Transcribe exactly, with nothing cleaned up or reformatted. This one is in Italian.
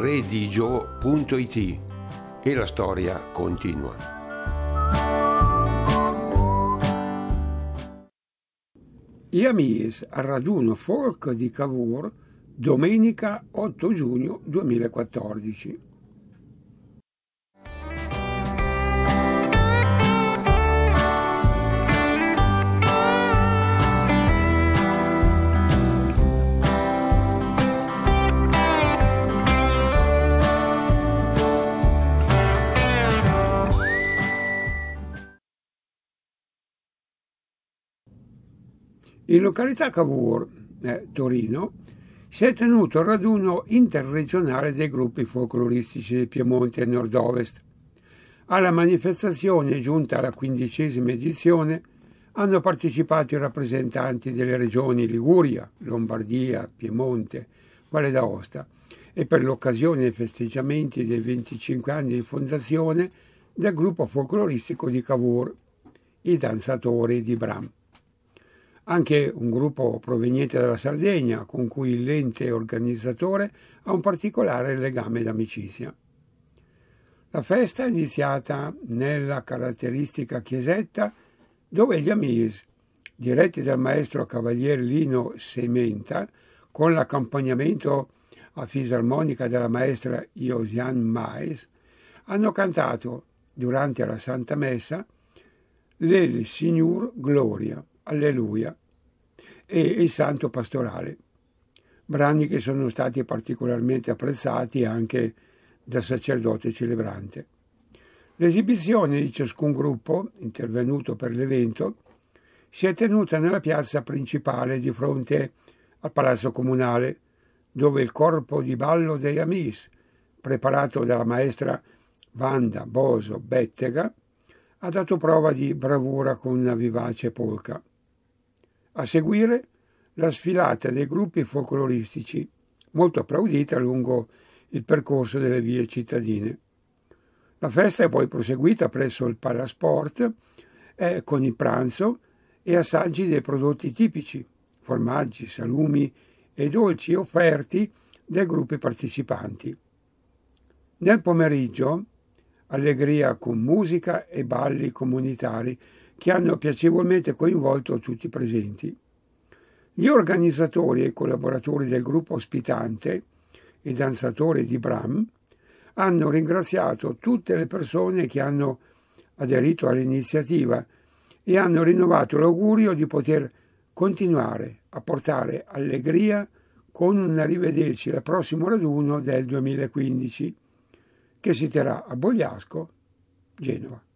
redigio punto it e la storia continua. Gli Amis al raduno folk di Cavour, domenica otto giugno duemilaquattordici. In località Cavour, eh, Torino, si è tenuto il raduno interregionale dei gruppi folcloristici del Piemonte e Nord-Ovest. Alla manifestazione, giunta alla quindicesima edizione, hanno partecipato i rappresentanti delle regioni Liguria, Lombardia, Piemonte, Valle d'Aosta e per l'occasione i festeggiamenti dei venticinque anni di fondazione del gruppo folcloristico di Cavour, i Danzatori di Bram. Anche un gruppo proveniente dalla Sardegna, con cui l'ente organizzatore ha un particolare legame d'amicizia. La festa è iniziata nella caratteristica chiesetta dove gli Amis, diretti dal maestro cavalier Lino Sementa, con l'accompagnamento a fisarmonica della maestra Josiane Mais, hanno cantato, durante la Santa Messa, l'El Signor Gloria, Alleluia, e il Santo Pastorale, brani che sono stati particolarmente apprezzati anche dal sacerdote celebrante. L'esibizione di ciascun gruppo, intervenuto per l'evento, si è tenuta nella piazza principale di fronte al Palazzo Comunale, dove il corpo di ballo dei Amis, preparato dalla maestra Wanda Boso Bettega, ha dato prova di bravura con una vivace polka. A seguire la sfilata dei gruppi folcloristici, molto applaudita lungo il percorso delle vie cittadine. La festa è poi proseguita presso il Palasport eh, con il pranzo e assaggi dei prodotti tipici, formaggi, salumi e dolci offerti dai gruppi partecipanti. Nel pomeriggio, allegria con musica e balli comunitari che hanno piacevolmente coinvolto tutti i presenti. Gli organizzatori e collaboratori del gruppo ospitante, i Danzatori di Bram, hanno ringraziato tutte le persone che hanno aderito all'iniziativa e hanno rinnovato l'augurio di poter continuare a portare allegria con un arrivederci al prossimo raduno del duemilaquindici, che si terrà a Bogliasco, Genova.